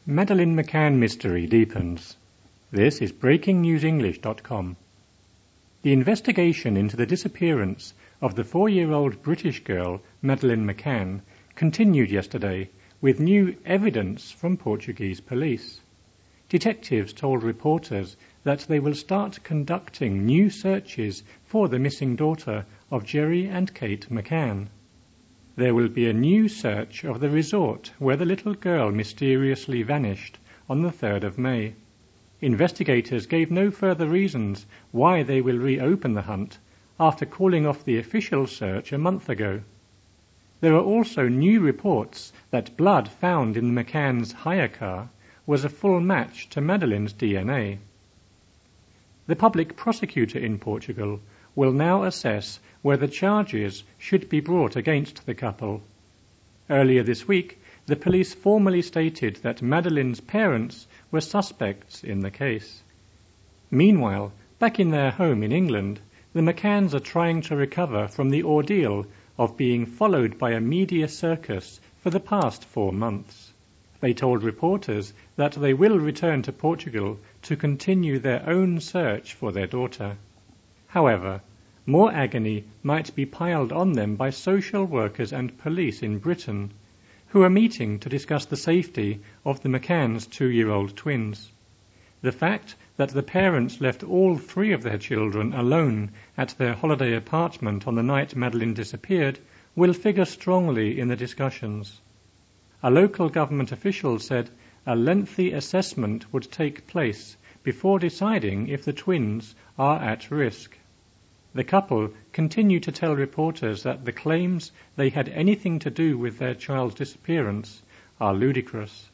Madeleine McCann mystery deepens. This is BreakingNewsEnglish.com. The investigation into the disappearance of the 4-year-old British girl Madeleine McCann continued yesterday with new evidence from Portuguese police. Detectives told reporters that they will start conducting new searches for the missing daughter of Gerry and Kate McCann. There will be a new search of the resort where the little girl mysteriously vanished on the 3rd of May. Investigators gave no further reasons why they will reopen the hunt after calling off the official search a month ago. There are also new reports that blood found in the McCann's hire car was a full match to Madeleine's DNA. The public prosecutor in Portugal will now assess whether charges should be brought against the couple. Earlier this week, the police formally stated that Madeleine's parents were suspects in the case. Meanwhile, back in their home in England, the McCanns are trying to recover from the ordeal of being followed by a media circus for the past 4 months. They told reporters that they will return to Portugal to continue their own search for their daughter. However, more agony might be piled on them by social workers and police in Britain, who are meeting to discuss the safety of the McCanns' 2-year-old twins. The fact that the parents left all 3 of their children alone at their holiday apartment on the night Madeleine disappeared will figure strongly in the discussions. A local government official said a lengthy assessment would take place before deciding if the twins are at risk. The couple continue to tell reporters that the claims they had anything to do with their child's disappearance are ludicrous.